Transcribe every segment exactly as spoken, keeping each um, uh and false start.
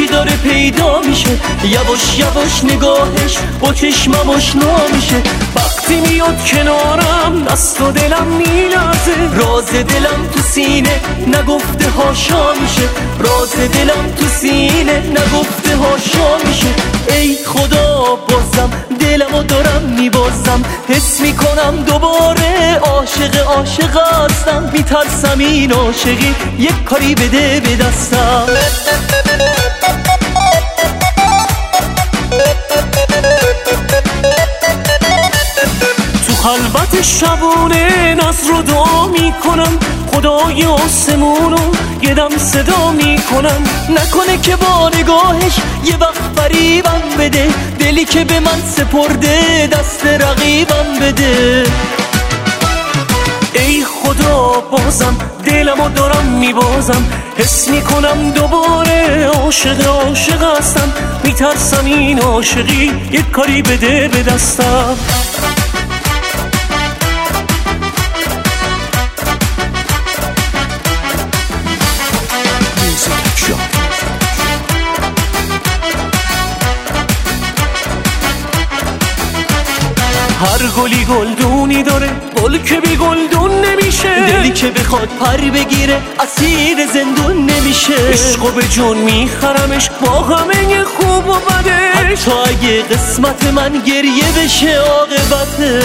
یکی داره پیدا میشه، یواش یواش نگاهش با چشمم آشنا میشه. وقتی میاد کنارم دست و دلم میلرزه، راز دلم تو سینه نگفته هاشا میشه، راز دلم تو سینه نگفته هاشا میشه. ای خدا بازم دلمو دارم میبازم، حس میکنم دوباره عاشق عاشق هستم. میترسم این عاشقی یک کاری بده به دستم. تو خلوت شبونه ناز رو دعا میکنم، خدای آسمونو یه دم صدا میکنم. نکنه که با نگاهش یه وقت فریبم بده، دلی که به من سپرده دست رقیبم بده. ای خدا بازم دلمو دارم میبازم، حس میکنم دوباره عاشق عاشق هستم. میترسم این عاشقی یک کاری بده به دستم. هر گلی گلدونی داره، گل که بی گلدون نمیشه. دلی که بخواد پر بگیره اسیر زندون نمیشه. عشقو به جون میخرمش با همه خوب و بدش، حتی اگه قسمت من گریه بشه عاقبته.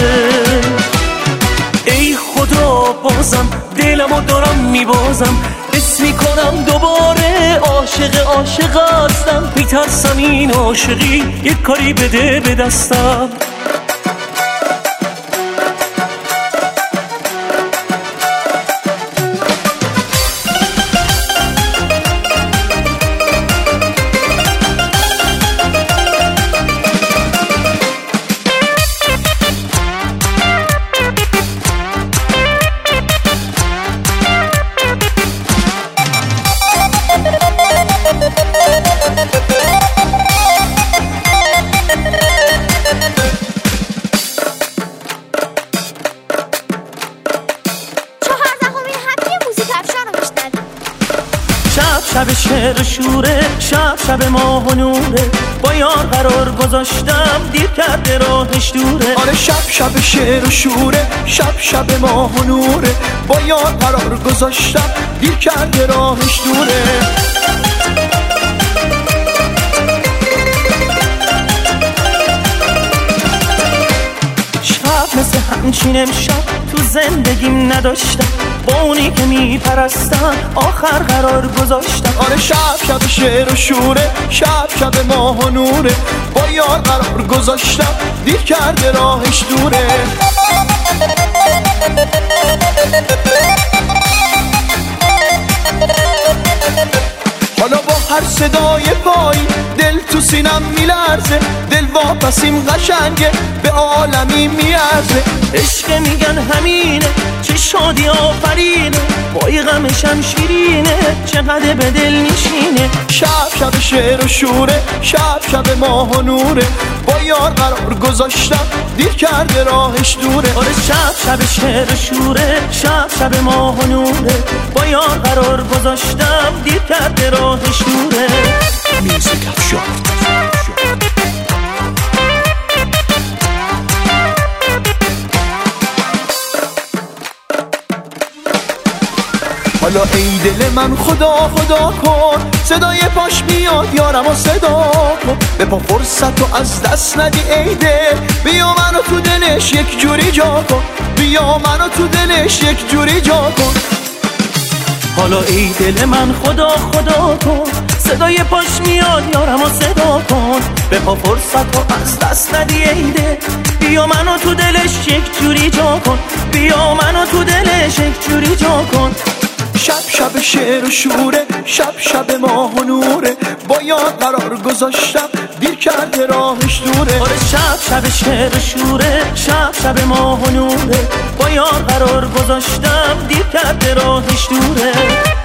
ای خدا بازم دلمو دارم میبازم، حس میکنم دوباره عاشق عاشق هستم. میترسم این عاشقی یک کاری بده به دستم. شب شعر و شوره، شب شب ماه و نوره، با یار قرار گذاشتم دیر کرده راهش دوره. آره شب شب شعر و شوره، شب شب ماه و نوره، با یار قرار گذاشتم دیر کرده راهش دوره. شب مثل همچین امشب تو زندگیم نداشتم، با اونی که میپرستم آخر قرار گذاشتم. آره شب شب شعر و شوره، شب شب ماه و نوره، با یار قرار گذاشتم دیر کرده راهش دوره. حالا با هر صدای پایی دل تو سینم میلرزه، دل واپسیم قشنگه به عالمی میارزه. عشق میگن همینه چه شادی آفرینه، بای غمشم شیرینه چقدر به دل نشینه. شب شب شعر و شوره، شب شب ماه و نوره، با یار قرار گذاشتم دیر کرده راهش دوره. آره شب شب شعر و شوره، شب شب ماه و نوره، با یار قرار گذاشتم دیر کرده راهش دوره. میوزیک افشار. حالا ای دل من خدا خدا کن، صدای پاش میاد یارم و صدا کن. به پا فرصت و از دست ندی ای دل، بیا منو تو دلش یک جوری جا کن، بیا منو تو دلش یک جوری جا کن. حالا ای دل من خدا خدا کن، صدای پاش میاد یارم و صدا کن. به پا فرصت و از دست ندی ای دل، بیا منو تو دلش یک جوری جا کن، بیا منو تو دلش یک جوری جا کن. شب شب شعر و شوره، شب شب ماه و نوره، با یار قرار گذاشتم دیر کرده راهش دوره. آره شب شب شعر و شوره، شب شب ماه و نوره، با یار قرار گذاشتم دیر کرده راهش دوره.